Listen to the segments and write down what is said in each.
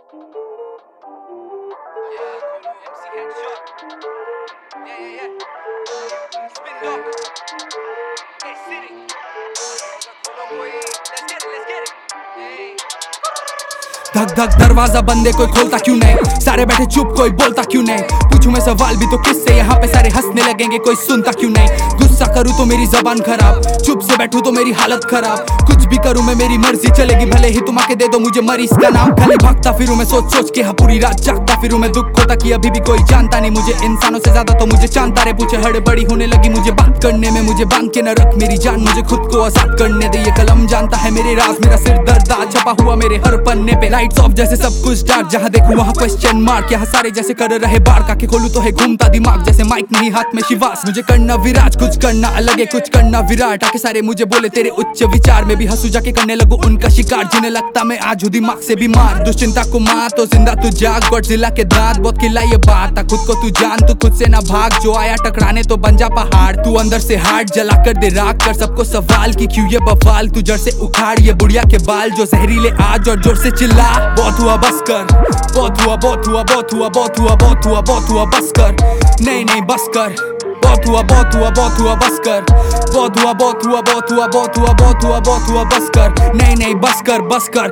MC Headshot. Yeah. Spin it up. Hey, city. Let's get it. Hey. धक धक दरवाजा बंदे कोई खोलता क्यों नहीं, सारे बैठे चुप कोई बोलता क्यों नहीं, पूछूं मैं सवाल भी तो किससे, यहाँ पे सारे हंसने लगेंगे कोई सुनता क्यों नहीं, गुस्सा करूँ तो मेरी जबान खराब, चुप से बैठूं तो मेरी हालत खराब, कुछ भी करूँ मैं मेरी मर्जी चलेगी, भले ही तुम आके दे दो मुझे मरीज का नाम, खाली भागता फिरूं मैं सोच सोच के, हाँ पूरी रात जागता फिरूं मैं, दुख होता कि अभी भी कोई जानता नहीं मुझे, इंसानों से ज्यादा तो मुझे जानता रे, पूछे हड़बड़ी होने लगी मुझे बात करने में, मुझे बांध के न रख मेरी जान, मुझे खुद को आजाद करने दे, ये कलम जानता है मेरे राज, मेरा सिर दर्द छपा हुआ मेरे हर पन्ने पे, लाइट्स ऑफ जैसे सब कुछ डार्क, जहाँ देखूं वहाँ क्वेश्चन मार्क, यहाँ सारे जैसे कर रहे बार, काके खोलूं तो है घूमता दिमाग, जैसे माइक नहीं हाथ में शिवास, मुझे करना विराज, कुछ करना अलग है, कुछ करना विराट, आके सारे मुझे बोले तेरे उच्च विचार, में भी हंसू जाके करने लगूं उनका शिकार, जिन्हें लगता मैं आज हूँ दिमाग से बीमार, दुश्चिंता को मार तो जिंदा तू जाग, गॉडजिला के दांत बहुत खिला ये बात, खुद को तू जान, तू खुद से ना भाग, जो आया टकराने तो बन जा पहाड़, तू अंदर से हार्ट जला कर दे राख, कर सबको सवाल की क्यों ये बवाल, तू जड़ से उखाड़ ये बुढ़िया के बाल, जो जहरीले आज और जोर से चिल्ला, बहुत हुआ बस कर, बहुत हुआ बहुत हुआ बहुत हुआ बहुत हुआ बहुत हुआ बहुत हुआ बस कर, नहीं बस कर, बहुत हुआ बहुत हुआ बहुत हुआ बस कर, बहुत हुआ बहुत हुआ बहुत हुआ बहुत हुआ बहुत हुआ बहुत हुआ बस कर, नहीं बस कर बस कर।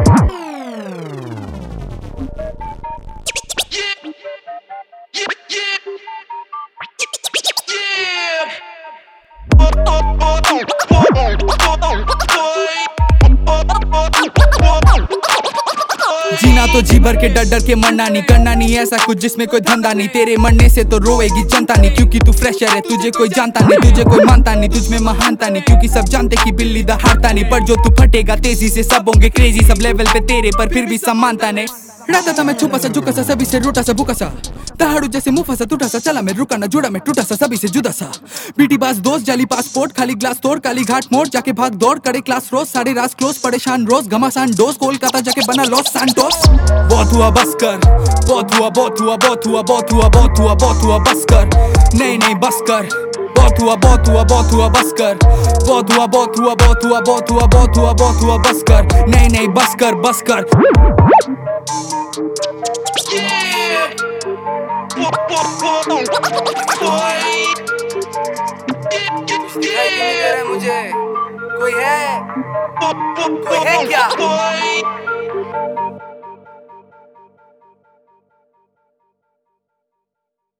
जीना तो जी भर के डर के मरना नहीं, करना नहीं ऐसा कुछ जिसमें कोई धंधा नहीं, तेरे मरने से तो रोएगी जनता नहीं, क्योंकि तू फ्रेशर है, तुझे कोई जानता नहीं, तुझे कोई मानता नहीं, तुझ में महानता नहीं, क्योंकि सब जानते कि बिल्ली दहाड़ता नहीं, पर जो तू फटेगा तेजी से सब होंगे क्रेजी, सब लेवल पे तेरे पर फिर भी सम्मानता नहीं, रहता था मैं छुपा सा झुका सा, सभी से रूठा सा भूखा सा, दहाड़ू जैसे मुफा सा टूटा सा, चला मैं रुका ना जुड़ा मैं टूटा सा, सभी से जुदा सा, बीटी बाज दोस्त जाली पासपोर्ट, खाली ग्लास तोड़ काली घाट मोड़, जाके भाग दौड़ करे क्लास रोज, सारे राज क्लोज परेशान रोज, घमासान डोज, कोलकाता जाके बना लॉस सैंटोस, बहुत हुआ बस कर, बहुत हुआ बहुत हुआ बहुत हुआ बहुत हुआ बहुत हुआ बहुत हुआ बस कर, नहीं बस कर, बहुत हुआ बहुत हुआ बहुत हुआ बस कर, बहुत हुआ बहुत हुआ बहुत हुआ बहुत हुआ बहुत हुआ बहुत हुआ बस कर, नहीं बस कर बस कर। दिखाई नहीं दे रहा मुझे, कोई है क्या?